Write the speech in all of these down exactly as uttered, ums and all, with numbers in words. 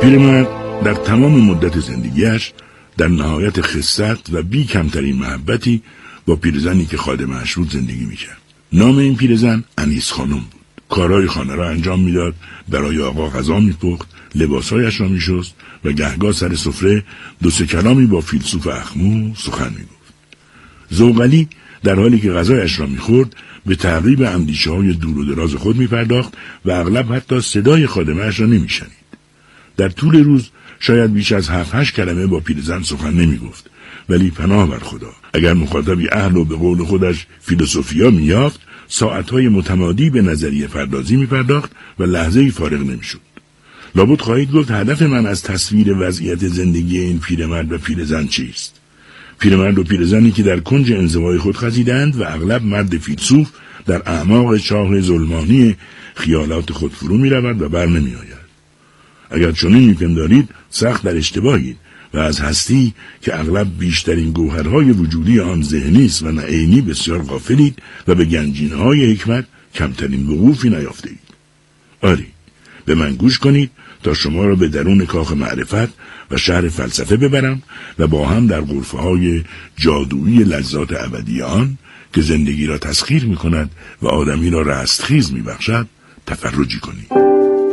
پیرمرد در تمام مدت زندگیش در نهایت خست و بی کمترین محبتی با پیرزنی که خادمش بود زندگی میکرد. نام این پیرزن انیس خانم بود. کارهای خانه را انجام میداد، برای آقا غذا میپخت، لباسهایش را میشست و گهگاه سر سفره دو سه کلامی با فیلسوف اخمو سخن میگفت. زوقلی در حالی که غذایش را میخورد به تعقیب اندیشه های دور و دراز خود میپرداخت و اغلب حتی صدای خادمه‌اش را نمیشنید. در طول روز شاید بیش از هفت هشت کلمه با پیرزن سخن نمیگفت، ولی پناه بر خدا اگر مخاطبی اهل و به قول خودش فیلسوفیا میافت، ساعتهای متمادی به نظریه پردازی میپرداخت و لحظه‌ای فارغ نمیشد. لابد خواهید گفت هدف من از تصویر وضعیت زندگی این پیرمرد و پیرزن چیست؟ پیرمرد و پیرزنی که در کنج انزوای خود خزیدند و اغلب مرد فیلسوف در اعماق چاه ظلمانی خیالات خود فرو می‌رود و بر نمی‌آید. اگر چنین می‌پندارید سخت در اشتباهید و از هستی که اغلب بیشترین گوهرهای وجودی آن ذهنی است و نه عینی بسیار غافلید و به گنجینه‌های حکمت کمترین وقوفی نیافته‌اید. آری، به من گوش کنید تا شما را به درون کاخ معرفت و شهر فلسفه ببرم و با هم در غرفه‌های جادویی لذات ابدی آن که زندگی را تسخیر می‌کند و آدمی را رستخیز می‌بخشد تفرجی کنید.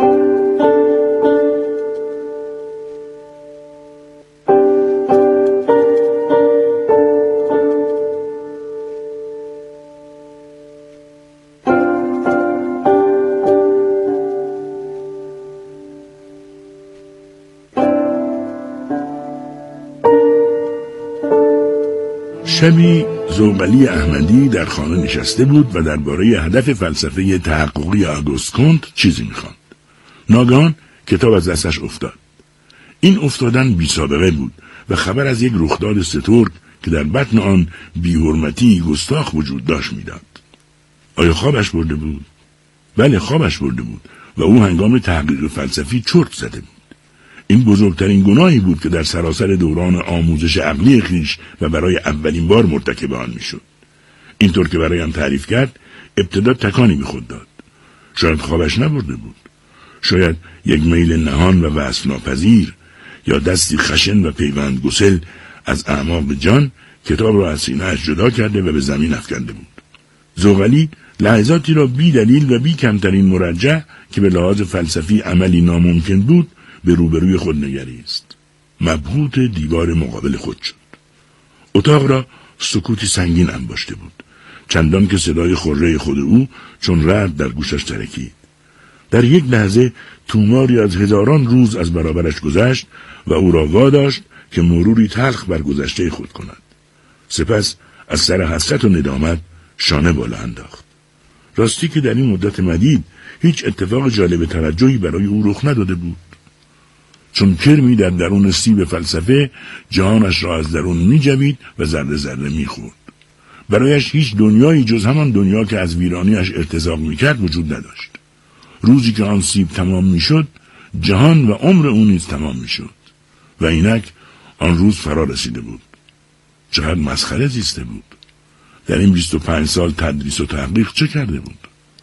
شبی زوقلی احمدی در خانه نشسته بود و درباره هدف فلسفه تحققی آگوست کنت چیزی می‌خواند. ناگهان کتاب از دستش افتاد. این افتادن بی سابقه بود و خبر از یک رخداد سترگ که در بطن آن بی‌حرمتی گستاخ وجود داشت می‌داد. آیا خوابش برده بود؟ بله، خوابش برده بود و او هنگام تحقیق فلسفی چرت زده بود. این بزرگترین گناهی بود که در سراسر دوران آموزش عقلی خویش و برای اولین بار مرتکب آن میشد. اینطور که برایم تعریف کرد، ابتدا تکانی به خود داد. شاید خوابش نبرده بود. شاید یک میل نهان و وصف ناپذیر یا دستی خشن و پیوند گسل از اعماق جان کتاب را از سینه‌اش جدا کرده و به زمین افکنده بود. زوقلی لحظاتی را بی دلیل و بی کمترین مرجح که به لحاظ فلسفی عملی ناممکن بود به روبروی خود نگریست. مبهوت دیوار مقابل خود شد. اتاق را سکوتی سنگین انباشته بود، چندان که صدای خره خود او چون رعد در گوشش ترکید. در یک لحظه توماری از هزاران روز از برابرش گذشت و او را واداشت که مروری تلخ بر گذشته خود کند. سپس از سر حسرت و ندامت شانه بالا انداخت. راستی که در این مدت مدید هیچ اتفاق جالب توجهی برای او رخ نداده بود. چون کرمی در درون سیب فلسفه جهانش را از درون می جوید و ذره ذره می خورد. برایش هیچ دنیایی جز همان دنیا که از ویرانیش ارتزاق می کرد وجود نداشت. روزی که آن سیب تمام می شد، جهان و عمر او نیز تمام می شد. و اینک آن روز فرا رسیده بود. چقدر مسخره زیسته بود. در این بیست و پنج سال تدریس و تحقیق چه کرده بود؟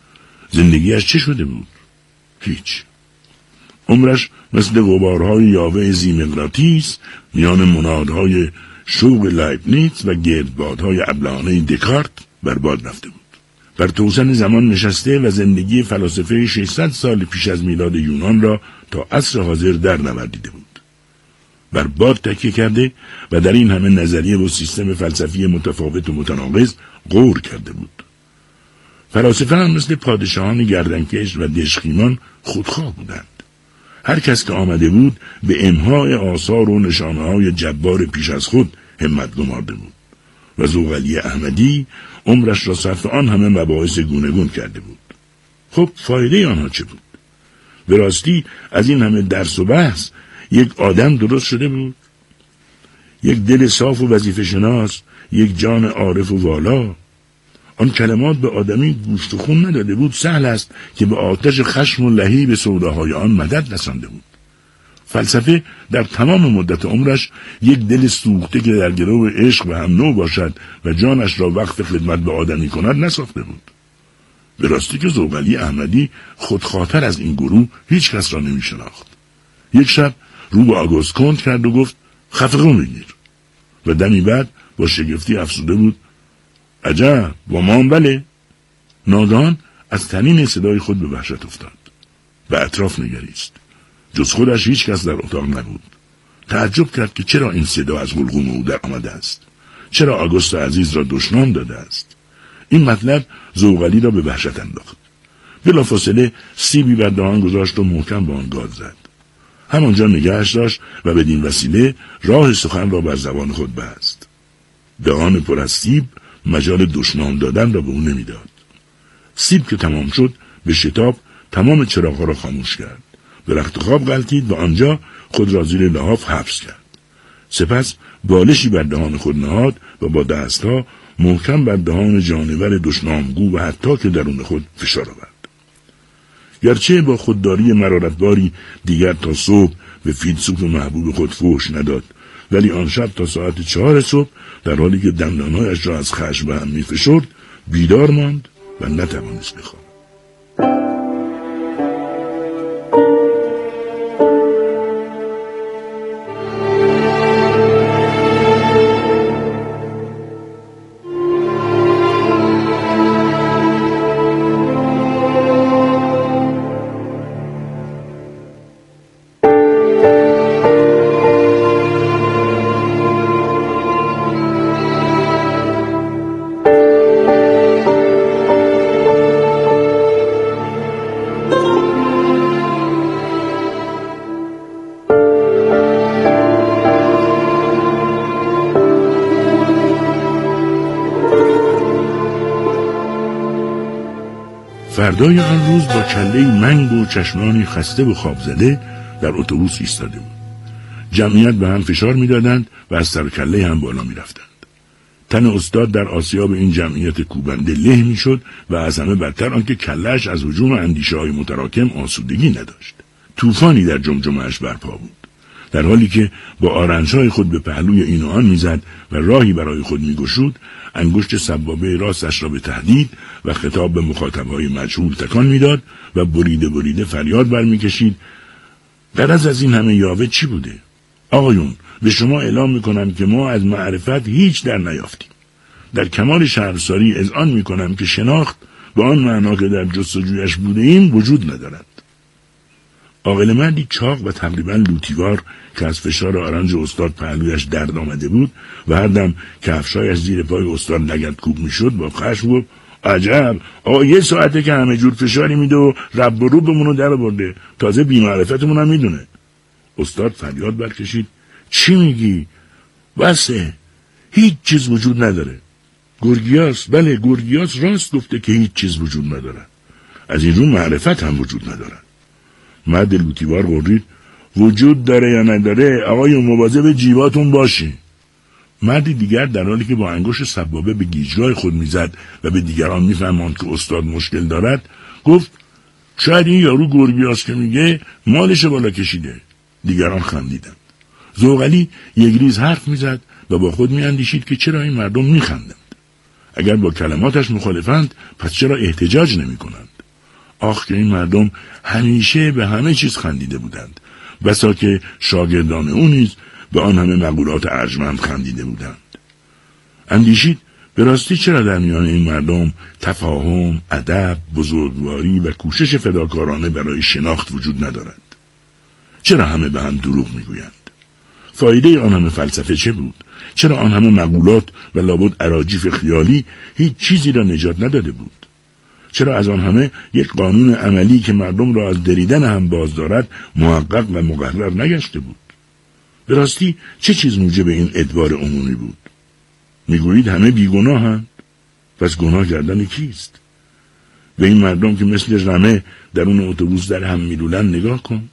زندگیش چه شده بود؟ هیچ. عمرش مثل غبارهای یاوه زیمقراطیس میان منادهای شوق لایبنیتس و گردبادهای ابلهانه دکارت برباد رفته بود. بر توسن زمان نشسته و زندگی فلاسفه ششصد سال پیش از میلاد یونان را تا عصر حاضر در نوردیده بود. بر باد تکیه کرده و در این همه نظریه و سیستم فلسفی متفاوت و متناقض غور کرده بود. فلاسفه هم مثل پادشاهان گردنکش و دژخیمان خودخواه بودند. هر کس که آمده بود به امحای آثار و نشانه‌های جبار پیش از خود همت گمارده بود و زوقلی احمدی عمرش را صرف آن همه مباحث گوناگون کرده بود. خب فایده آنها چه بود؟ به راستی از این همه درس و بحث یک آدم درست شده بود؟ یک دل صاف و وظیفه شناس، یک جان عارف و والا. آن کلمات به آدمی گوشت و خون نداده بود، سهل است که به آتش خشم و لهیب سوداهای آن مدد رسانده بود. فلسفه در تمام مدت عمرش یک دل سوخته که در گرو عشق و هم نوع باشد و جانش را وقف خدمت به آدمی کند نساخته بود. به راستی که زوقلی احمدی خودخواه‌تر از این گروه هیچ کس را نمی شناخت. یک شب رو به آگوست کنت کرد و گفت خفقون بگیر و دمی بعد با شگفتی افسوده بود عجب با ما هم بله. ناگهان از طنین صدای خود به وحشت افتاد. به اطراف نگریست. جز خودش هیچ کس در اتاق نبود. تعجب کرد که چرا این صدا از حلقوم او در آمده است. چرا آگوست عزیز را دشنام داده است. این مطلب زوغلی را به وحشت انداخت. بلافاصله سیبی بر دهان گذاشت و محکم به آن گاز زد. همانجا نگهش داشت و بدین وسیله راه سخن را بر زبان خود بست. دهان پر از سیب مجال دشنام دادن را به او نمیداد. سیب که تمام شد به شتاب تمام چراغ‌ها را خاموش کرد. به رخت خواب غلتید و آنجا خود را زیر لحاف حبس کرد. سپس بالشی بر دهان خود نهاد و با دستها محکم بر دهان جانور دشنامگو و حتی که درون خود فشار آورد. گرچه با خودداری مرارتباری دیگر تا صبح به فیلسوف محبوب خود فحش نداد، ولی آن شب تا ساعت چهار صبح در حالی که دندانهایش را از خشم به هم می‌فشرد بیدار ماند و نتوانست بخوابد. فردای آن روز با کله‌ای منگ و چشمانی خسته و خواب زده در اتوبوس ایستاده بود. جمعیت به هم فشار می‌دادند و از سر کله هم بالا می‌رفتند. تن استاد در آسیاب این جمعیت کوبنده له می‌شد و از همه بدتر آنکه کله‌اش از هجوم اندیشه‌های متراکم آسودگی نداشت. طوفانی در جمجمه‌اش برپا بود. در حالی که با آرنج‌های خود به پهلوی این و آن می‌زد و راهی برای خود می‌گشود، انگشت سبابه راستش را به تهدید و خطاب به مخاطب‌های مجهول تکان می‌داد و بریده بریده فریاد برمی‌کشید غرض از این همه یاوه چی بوده؟ آقایون، به شما اعلام می‌کنم که ما از معرفت هیچ در نیافتیم. در کمال شرمساری اذعان می‌کنم که شناخت به آن معنا که در جستجویش بوده ایم وجود ندارد. عاقل مردی چاق و تقریبا لوتیوار که از فشار آرنج استاد پهلویش درد آمده بود و هر دم کفشایش زیر پای استاد لگدکوب میشد با خشم گفت عجب، آقا یه ساعته که همه جور فشاری میده و رب و روبمونو در برده، تازه بی‌معرفتمون هم میدونه. استاد فریاد برکشید چی میگی؟ بسه، هیچ چیز وجود نداره. گورگیاس، بله گورگیاس راست گفته که هیچ چیز وجود نداره. از این رو معرفت هم وجود نداره. مرد لوتیوار غرید وجود داره یا نداره؟ آقای مواظب جیباتون باشی. مردی دیگر در حالی که با انگشت سبابه به گیجگاه خود میزد و به دیگران میفهماند که استاد مشکل دارد گفت شاید این یارو گورگیاس که میگه مالش بالا کشیده. دیگران خندیدند. زوغلی یک ریز حرف میزد و با خود میاندیشید که چرا این مردم میخندند. اگر با کلماتش مخالفند پس چرا احتجاج نمیکنند؟ آخ که این مردم همیشه به همه چیز خندیده بودند، بسا که شاگردان او نیز به آن همه مقولات ارجمند خندیده بودند. اندیشید به راستی چرا در میان این مردم تفاهم، ادب، بزرگواری و کوشش فداکارانه برای شناخت وجود ندارد؟ چرا همه به هم دروغ میگویند؟ فایده آن همه فلسفه چه بود؟ چرا آن همه مقولات و لابد اراجیف خیالی هیچ چیزی را نجات نداده بود؟ چرا از آن همه یک قانون عملی که مردم را از دریدن هم باز دارد محقق و مقرر نگشته بود؟ به راستی چه چیز موجب این ادوار عمومی بود؟ میگویید همه بیگناهند، پس گناه کردن کیست؟ به این مردم که مثل رمه در اون اتوبوس در هم میلولن نگاه کن.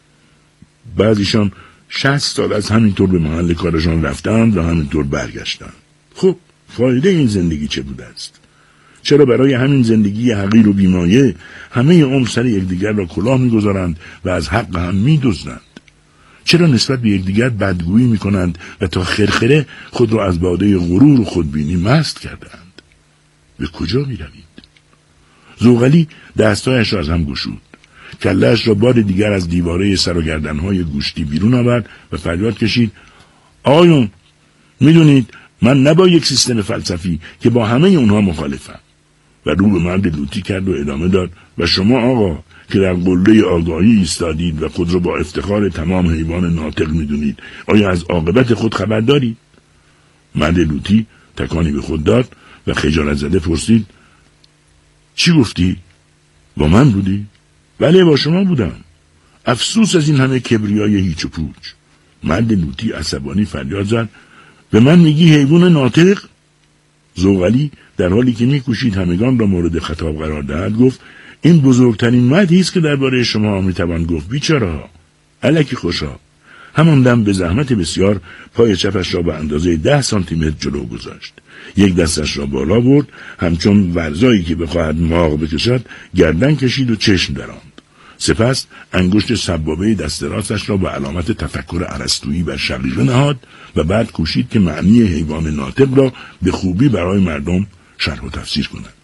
بعضیشان شصت سال از همینطور به محل کارشان رفتند و همینطور برگشتند. خب فایده این زندگی چه بوده است؟ چرا برای همین زندگی حقیر و بیمایه همه عمر سر یکدیگر را کلاه می‌گذارند و از حق هم می‌دزدند؟ چرا نسبت به یکدیگر بدگویی می‌کنند و تا خرخره خود را از باده غرور و خودبینی مست کردند؟ به کجا می‌روید؟ زوغلی دستایش را از هم گشود. کله‌اش را بار دیگر از دیواره سر و گردنهای گوشتی بیرون آورد و فریاد کشید: آقایون، میدونید من نه با یک سیستم فلسفی که با همه اونها مخالفم. و رو به مرد لوطی کرد و ادامه داد: و شما آقا که در قله آگاهی ایستادید و خود را با افتخار تمام حیوان ناطق میدونید، آیا از عاقبت خود خبر دارید؟ مرد لوطی تکانی به خود داد و خجالت زده پرسید: چی گفتی؟ با من بودی؟ بله، با شما بودم. افسوس از این همه کبریای هیچ و پوچ. مرد لوطی عصبانی فریاد زد: به من میگی حیوان ناطق؟ زوغلی در حالی که میکوشید همگان را مورد خطاب قرار دهد گفت: این بزرگترین مدحی است که درباره شما میتوان گفت. بیچاره، الکی خوشا. همان دم به زحمت بسیار پای چپش را به اندازه ده سانتی متر جلو گذاشت. یک دستش را بالا برد، همچون ورزایی که بخواهد ماغ بکشد گردن کشید و چشم دراند. سپس انگشت سبابه دست راستش را به علامت تفکر ارسطویی بر شقیقه نهاد و بعد کوشید که معنی حیوان ناطق را به خوبی برای مردم شرح و تفسیر کند.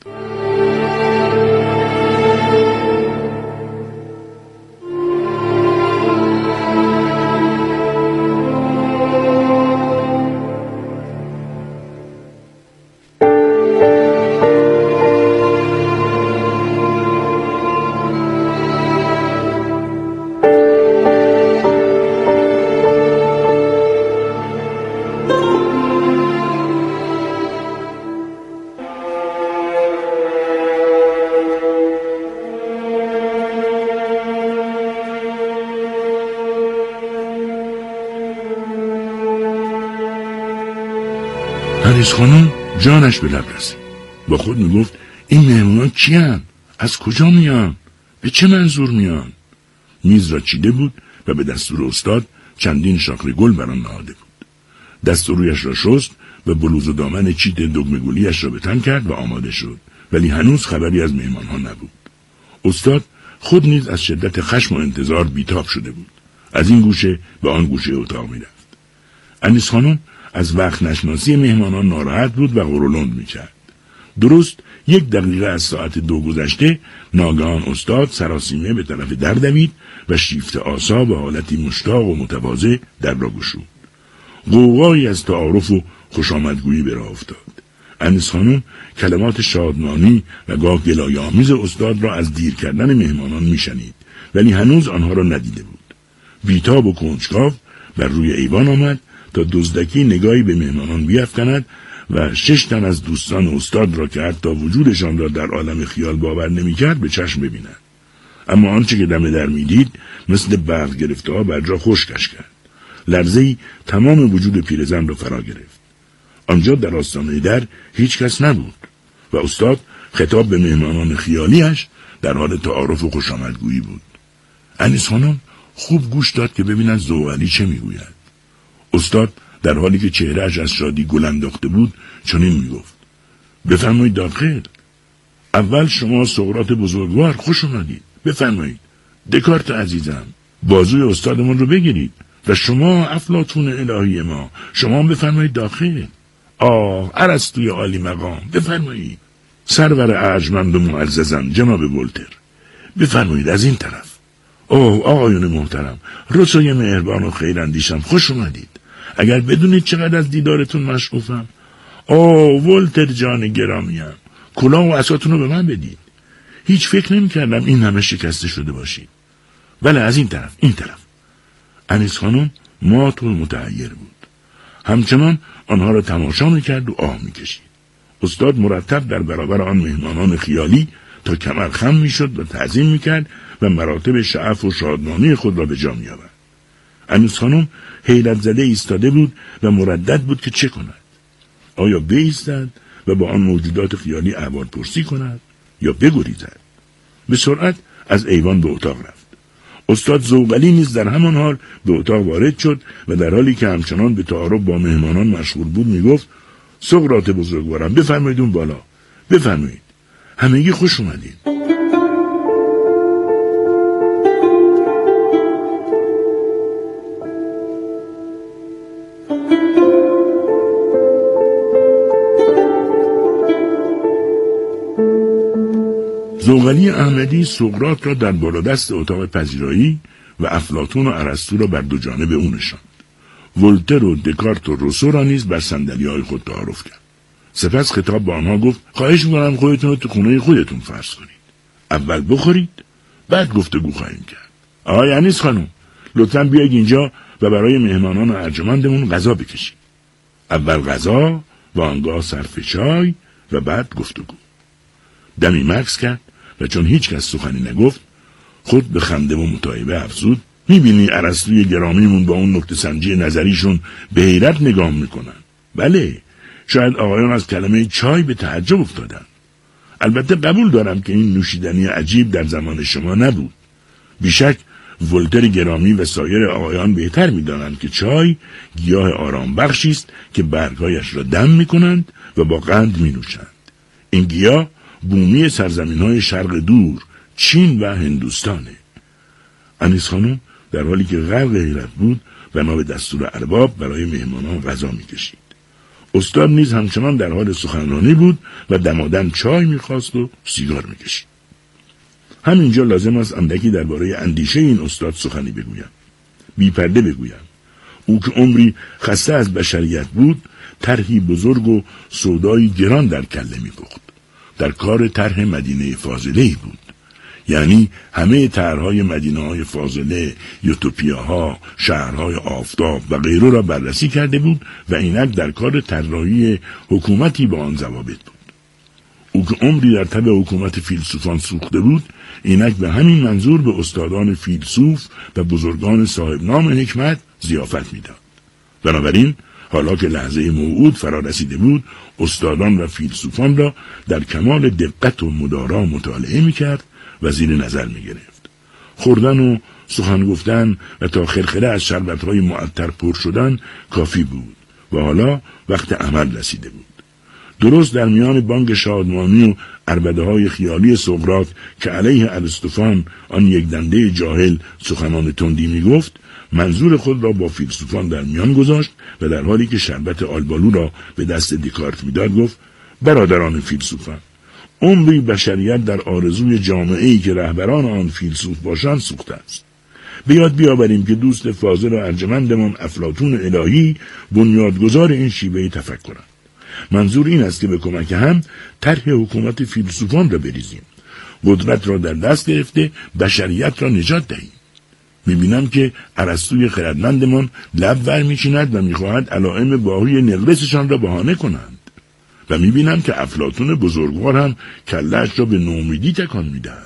عریض خانم جانش به لب رسید. با خود میگفت: این مهمونان کیان؟ از کجا میان؟ به چه منظور میان؟ میز را چیده بود و به دستور استاد چندین شاخه گل بر آن نهاده بود. دست و رویش را شست و بلوز و دامن چیت دگمه گلی‌اش را به تن کرد و آماده شد، ولی هنوز خبری از مهمانها نبود. استاد خود نیز از شدت خشم و انتظار بیتاب شده بود. از این گوشه به آن گوشه اتاق میرفت. انیس خانم از وقت نشناسی مهمانان ناراحت بود و غرولند میکرد. درست یک دقیقه از ساعت دو گذشته ناگهان استاد سراسیمه به طرف در دوید و شیفت آسا به حالتی مشتاق و متواضع در را گشود. غوغایی از تعارف و خوشامدگویی به راه افتاد. انیس خانم کلمات شادمانی و گاه گلایه‌آمیز استاد را از دیر کردن مهمانان میشنید، ولی هنوز آنها را ندیده بود. بیتاب و کنجکاو بر روی ایوان آمد تا دزدکی نگاهی به مهمانان بیفکند و شش تن از دوستان استاد را که حتی وجودشان را در عالم خیال باور نمی‌کرد به چشم ببیند. اما آنچه که دم در می‌دید مثل برق گرفته ها بر جا خشکش کرد. لرزه‌ای تمام وجود پیرزن را فرا گرفت. آنجا در آستانه در هیچ کس نبود و استاد خطاب به مهمانان خیالیش در حال تعارف و خوشامدگویی بود. انیس خانم خوب گوش داد که ببیند زوغلی چه میگوید. استاد در حالی که چهرهش از شادی گل انداخته بود چنین میگفت: بفرمایید داخل. اول شما سقراط بزرگوار خوش اومدید. بفرمایید. دکارت عزیزم، بازوی استادمون رو بگیرید. و شما افلاطون الهی ما، شما بفرمایید داخل. آه ارسطوی عالی مقام، بفرمایید. سرور ارجمند و معززم جناب ولتر، بفرمایید از این طرف. اوه آقایون محترم، رسوی مهربان و خیراندیشم، خوش اومدید. اگر بدونید چقدر از دیدارتون مشغوفم. اوه ولتر جان گرامیم، کلاه و عصاتون رو به من بدید. هیچ فکر نمی کردم این همه شکسته شده باشید. بله از این طرف، این طرف. انیس خانم مات و متحیر بود. همچنان آنها را تماشا میکرد و آه میکشید. استاد مرتب در برابر آن مهمانان خیالی تا کمر خم میشد و تعظیم میکرد و مراتب شعف و شادمانی خود را به جا میآورد. انیس خانم حیرت زده ایستاده بود و مردد بود که چه کند. آیا بایستد و با آن موجودات خیالی احوالپرسی کند یا بگریزد؟ به سرعت از ایوان به اتاق رفت. استاد زوغلی نیز در همان حال به اتاق وارد شد و در حالی که همچنان به تعارف با مهمانان مشغول بود میگفت: سقراط بزرگوارم، بفرمایید اون بالا، بفرمایید. همگی خوش اومدید. زوغلی احمدی سقراط را در بالادست اتاق پذیرایی و افلاطون و ارسطو را بر دو جانب او نشاند. ولتر و دکارت و روسو را نیز بر صندلی‌های خود تعارف کرد. سپس خطاب به آنها گفت خواهش می‌کنم خودتون رو تو خونه خودتون فرض کنید. اول بخورید، بعد گفتگو خواهیم کرد. آقای انیس خانم، لطفاً بیایید اینجا و برای مهمانان ارجمندمون غذا بکشید. اول غذا و آنگاه صرف چای و بعد گفتگو. دمی مکث کرد و چون هیچ کس سخنی نگفت خود به خنده و متعیبه افزود میبینی ارسطوی گرامیمون با اون نکته سنجی نظریشون به حیرت نگاه میکنن. بله، شاید آقایان از کلمه چای به تعجب افتادن. البته قبول دارم که این نوشیدنی عجیب در زمان شما نبود. بیشک ولتر گرامی و سایر آقایان بهتر میدانند که چای گیاه آرام بخشی است که برگهایش را دم میکنند و با قند مینوشند. این گیاه بومی سرزمین‌های شرق دور، چین و هندوستانه. انیس خانم در حالی که غرق حیرت بود بنا به دستور ارباب برای مهمانان غذا می‌کشید. استاد نیز همچنان در حال سخنرانی بود و دمادم چای می‌خواست و سیگار می‌کشید. همینجا لازم است اندکی درباره اندیشه این استاد سخنی بگویم. بی پرده بگویم. او که عمری خسته از بشریت بود، طرحی بزرگ و سودایی گران در کله می‌پخت. در کار طرح مدینه فاضله‌ای بود. یعنی همه طرح‌های مدینه‌های فاضله، یوتوپیاها، شهرهای آفتاب و غیره را بررسی کرده بود و اینک در کار طراحی حکومتی با آن ضوابط بود. او که عمری در تبع حکومت فیلسوفان سوخته بود، اینک به همین منظور به استادان فیلسوف و بزرگان صاحب نام حکمت ضیافت می‌داد. بنابراین حالا که لحظه موعود فرا رسیده بود، استادان و فیلسوفان را در کمال دقت و مدارا مطالعه می‌کرد و زیر نظر می‌گرفت. خوردن و سخن گفتن و تا خرخره از شربت‌های معطر پر شدن کافی بود و حالا وقت عمل رسیده بود. درست در میان بانگ شادمانی و عربده‌های خیالی سقراط که علیه ارسطوفان آن یک دنده جاهل سخنان تندی می‌گفت، منظور خود را با فیلسوفان در میان گذاشت و در حالی که شربت آلبالو را به دست دکارت می‌داد گفت: برادران فیلسوفان، عمری بشریت در آرزوی جامعه‌ای که رهبران آن فیلسوف باشند سوخته است. به یاد بیاوریم که دوست فاضل و ارجمندمان افلاطون الهی بنیادگذار این شیوه تفکرند. منظور این است که به کمک هم طرح حکومت فیلسوفان را بریزیم، قدرت را در دست گرفته بشریت را نجات دهیم. میبینم که ارسطوی خردمندمان لب ور میچیند و میخواهد علائم باقی نقرسشان را بهانه کنند و میبینم که افلاطون بزرگوار هم کله‌اش را به نومیدی تکان میدهد.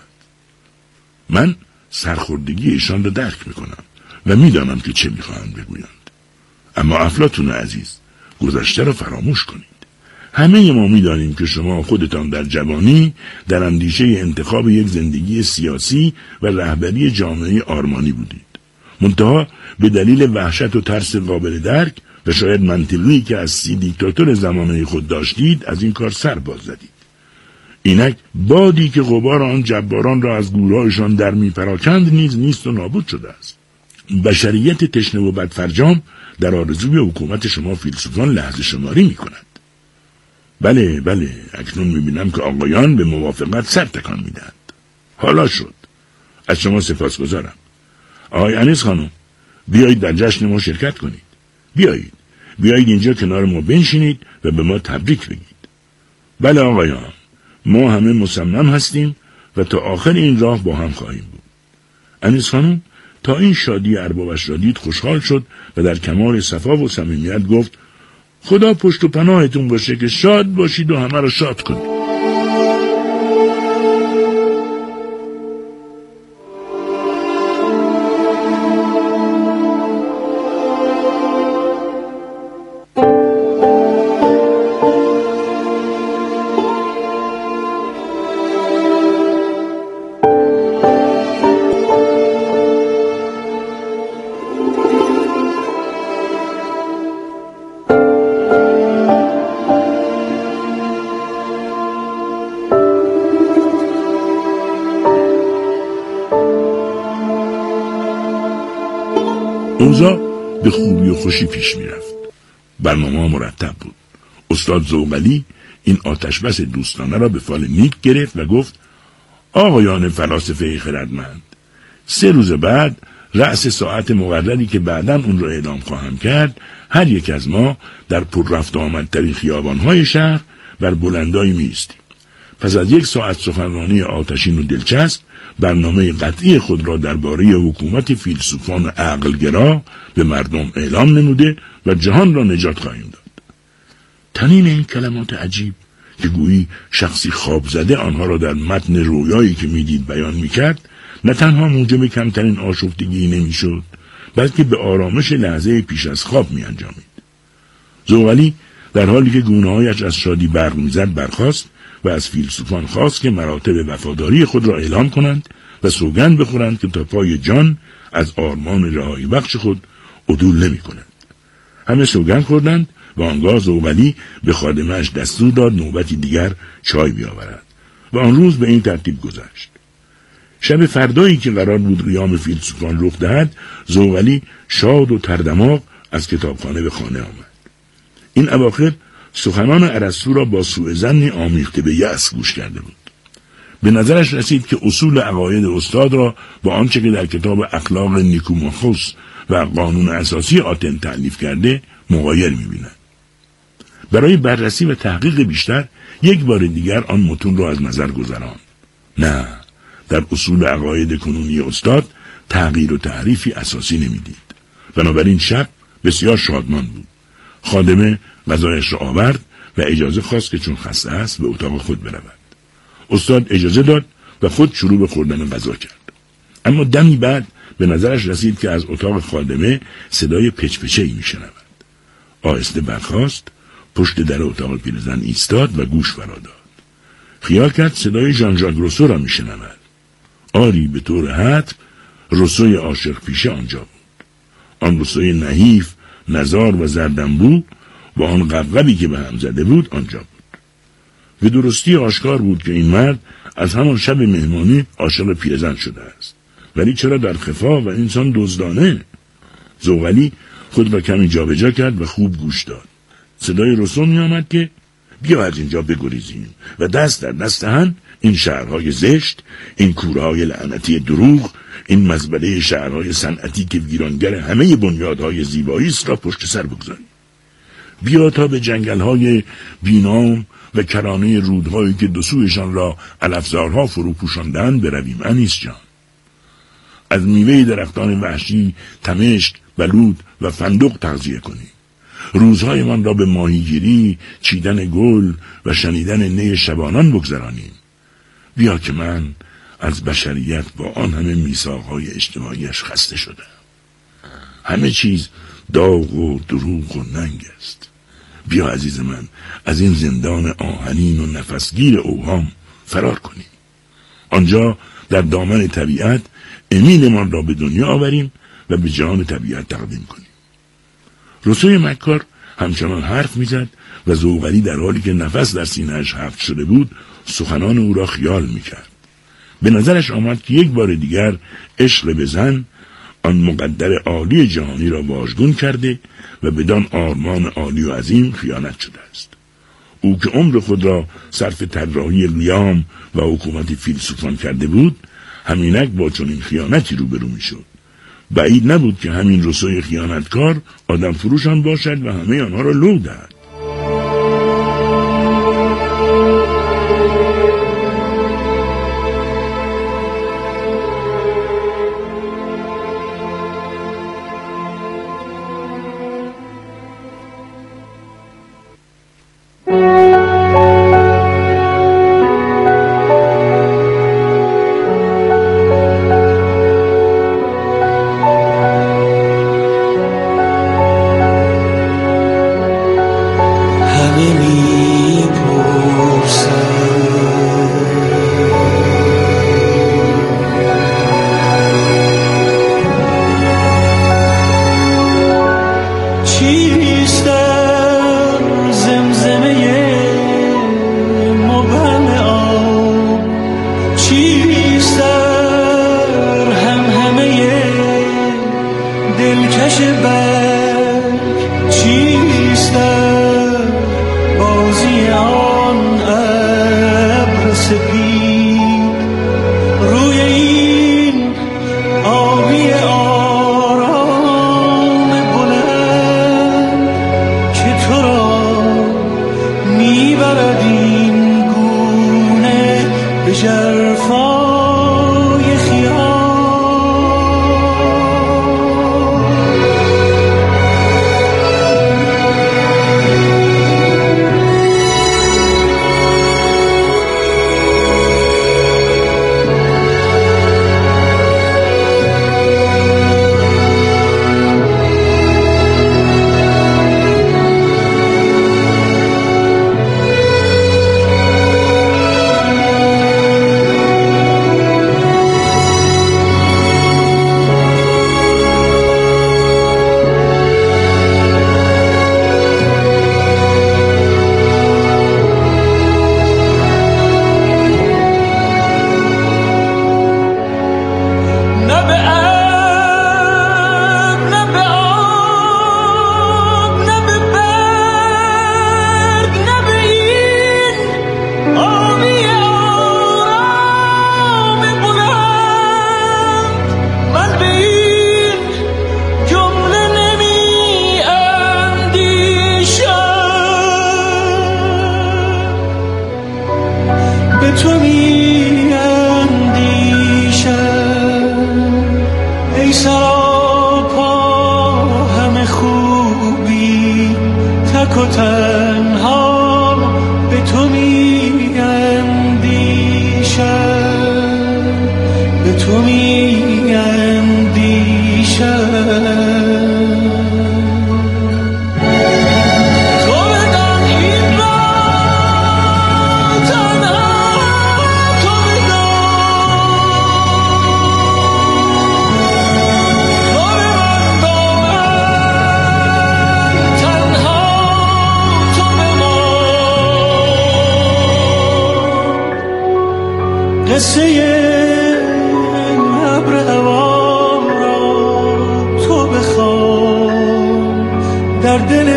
من سرخوردگی ایشان را درک میکنم و میدانم که چه میخواهند بگویند. اما افلاطون عزیز، گذشته را فراموش کنید. همه ما می‌دانیم که شما خودتان در جوانی در اندیشه انتخاب یک زندگی سیاسی و رهبری جامعه آرمانی بودید. منتها به دلیل وحشت و ترس قابل درک و شاید منطقی که از سی دیکتاتور زمانه خود داشتید از این کار سر باز زدید. اینک بادی که غبار آن جباران را از گورهایشان در میپراکند نیز نیست و نابود شده است. بشریت تشنه و بدفرجام در آرزوی حکومت شما فیلسوفان لحظه شماری می‌کند. بله بله، اکنون می‌بینم که آقایان به موافقت سر تکان می‌دهند. حالا شد. از شما سپاسگزارم. آقای انیس خانم، بیایید در جشن ما شرکت کنید. بیایید. بیایید اینجا کنار ما بنشینید و به ما تبریک بگید. بله آقایان، ما همه مصمم هستیم و تا آخر این راه با هم خواهیم بود. انیس خانم تا این شادی اربابش را دید خوشحال شد و در کمال صفا و صمیمیت گفت: خدا پشت و پناهتون باشه که شاد باشید و همه را شاد کنید. اوضاع به خوبی و خوشی پیش می رفت. برنامه مرتب بود. استاد زوغلی این آتشبس دوستانه را به فال نیک گرفت و گفت: آقایان فلاسفه خردمند، سه روز بعد رأس ساعت مقرری که بعداً اون رو اعلام خواهم کرد، هر یک از ما در پر رفت آمدترین خیابان‌های شهر بر بلندایی می‌ایستیم. پس از یک ساعت سخنرانی آتشین و دلچسب، برنامه قطعی خود را درباره حکومت فیلسوفان عقلگرا به مردم اعلام نموده و جهان را نجات خواهیم داد. تنین این کلمات عجیب که گویی شخصی خواب زده آنها را در متن رویایی که میدید بیان میکرد، نه تنها موجب کمترین آشفتگی نمیشد، بلکه به آرامش لحظه پیش از خواب می انجامید. زوغلی در حالی که گونه‌هایش از شادی برق میزد برخاست و از فیلسوفان خواست که مراتب وفاداری خود را اعلام کنند و سوگند بخورند که تا پای جان از آرمان رهایی بخش خود عدول نمی کنند. همه سوگند خوردند و آنگاه زوغلی به خادمش دستور داد نوبتی دیگر چای بیاورد و آن روز به این ترتیب گذشت. شب فردایی که قرار بود قیام فیلسوفان رخ دهد، زوغلی شاد و تردماغ از کتابخانه به خانه آمد. این اواخر سخنان ارسطو را با سوء ظنی آمیخته به یأس گوش کرده بود. به نظرش رسید که اصول عقاید استاد را با آنچه که در کتاب اخلاق نیکوماخوس و قانون اساسی آتن تألیف کرده مغایر می‌بیند. برای بررسی و تحقیق بیشتر یک بار دیگر آن متون را از نظر گذراند. نه، در اصول عقاید کنونی استاد تغییر و تحریفی اساسی نمیدید. بنابراین شب بسیار شادمان بود. خادمه غذایش را آورد و اجازه خواست که چون خسته است به اتاق خود برود. استاد اجازه داد و خود شروع به خوردن غذا کرد. اما دمی بعد به نظرش رسید که از اتاق خادمه صدای پچ‌پچه‌ای میشنود. آهسته برخاست، پشت در اتاق پیرزن ایستاد و گوش فرا داد. خیال کرد صدای ژان ژاک روسو را میشنود. آری، به طور حتم روسوی عاشق پیشه آنجا بود. آن روسوی نحیف، نزار و زردنبو با آن قبقبی که به هم زده بود آنجا بود. به درستی آشکار بود که این مرد از همان شب مهمانی عاشق پیرزن شده است. ولی چرا در خفا و انسان دزدانه؟ زوغلی خود را کمی جابجا کرد و خوب گوش داد. صدای روسو می آمد که بیا از اینجا بگریزیم و دست در دست هم این شهرهای زشت، این کورهای لعنتی دروغ، این مزبله شهرهای صنعتی که ویرانگر همه بنیادهای زیبایی است را پشت سر بگذاریم. بیا تا به جنگلهای بینام و کرانه رودهایی که دو سویشان را علفزارها فرو پوشاندند برویم. انیس جان، از میوه درختان وحشی، تمشک، بلود و فندق تغذیه کنیم. روزهایمان را به ماهیگیری، چیدن گل و شنیدن نی شبانان بگذرانیم. بیا که من از بشریت با آن همه میثاق‌های اجتماعیش خسته شدم. همه چیز داغ و دروغ و ننگ است. بیا عزیز من از این زندان آهنین و نفسگیر اوهام فرار کنیم. آنجا در دامن طبیعت امیلمان را به دنیا آوریم و به جان طبیعت تقدیم کنیم. روسوی مکار همچنان حرف میزد و زوغلی در حالی که نفس در سینه‌اش حبس شده بود سخنان او را خیال میکرد. به نظرش آمد که یک بار دیگر عشق به زن آن مقدر عالی جهانی را واژگون کرده و بدان آرمان عالی و عظیم خیانت شده است. او که عمر خود را صرف طراحی لیام و حکومت فیلسوفان کرده بود، همینک با چنین خیانتی روبرو میشد. بعید نبود که همین روسوی خیانتکار آدم فروشان باشد و همه آنها را لو دهد. تک و تنها به تو می اندیشم، به تو می اندیشم. قصه ابر هوام را تو بخوان، در دل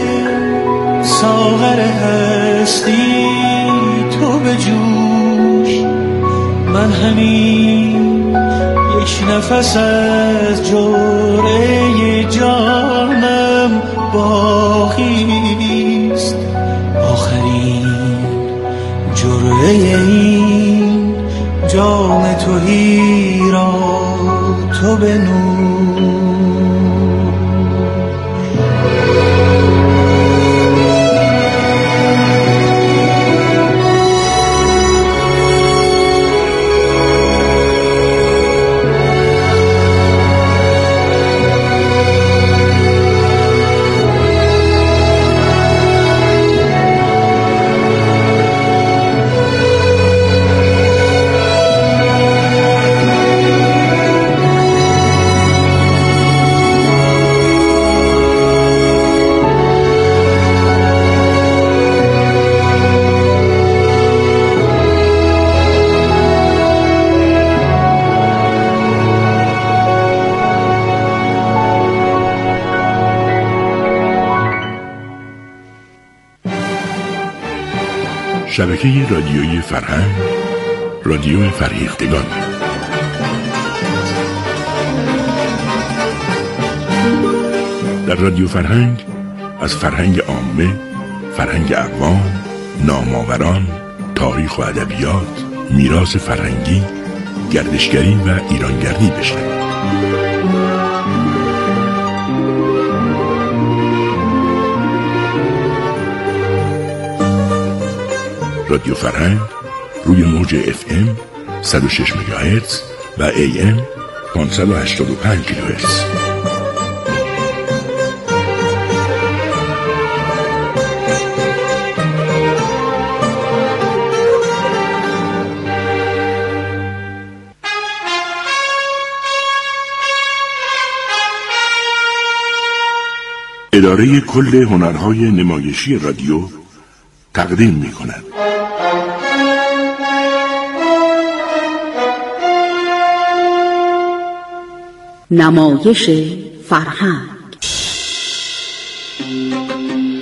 ساغر هستی تو بجوش. من همین یک نفس از جرعه جانم باقیست، آخرین جرعه این جام تویی را تو بنوش. شبکه رادیویی فرهنگ، رادیو فرهیختگان. در رادیو فرهنگ از فرهنگ عامه، فرهنگ اقوام، نامآوران، تاریخ و ادبیات، میراث فرهنگی، گردشگری و ایرانگردی بشنوید. رادیو فرهنگ روی موج اف ام صد و شش مگاهرتز و ای ام پانصد و هشتاد و پنج کیلوهرتز. اداره کل هنرهای نمایشی رادیو تقدیم می کند. نمایش فرهنگ.